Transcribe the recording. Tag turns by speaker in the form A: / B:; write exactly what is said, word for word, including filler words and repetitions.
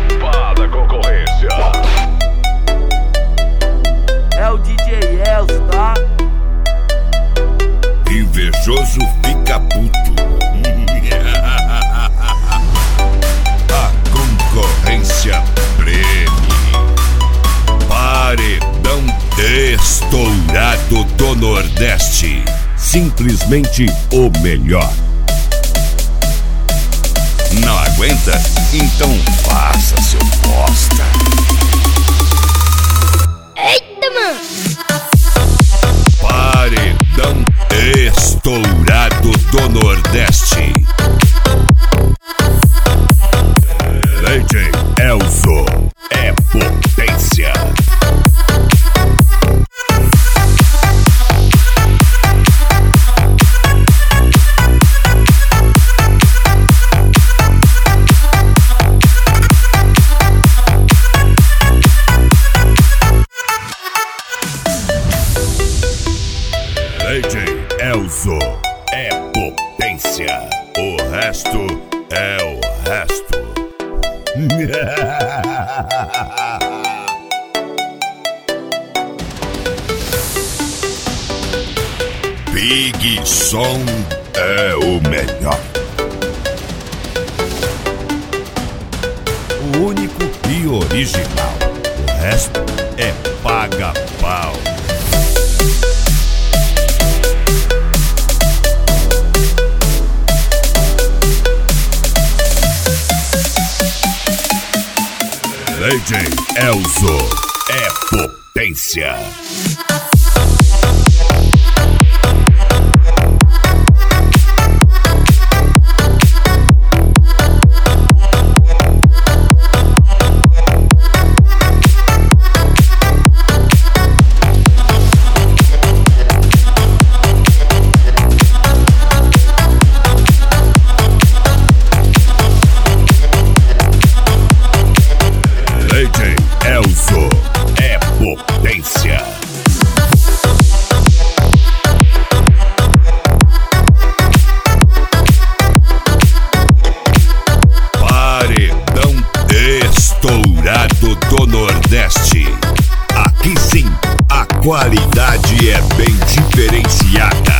A: Escapar da concorrência.
B: É o D J Elcio, tá?
C: Invejoso fica puto. A concorrência prêmio. Paredão estourado do Nordeste. Simplesmente o melhor. Não aguenta? Então faça seu bosta.
D: Eita, mano!
C: Paredão estourado do Nordeste. D J Elcio é potência. D J Elcio é potência. O resto é o resto. Big Som é o melhor. O único e original. O resto é paga-pau. D J Elcio é potência. D J Elcio é potência. Paredão estourado do Nordeste. Aqui sim, a qualidade é bem diferenciada.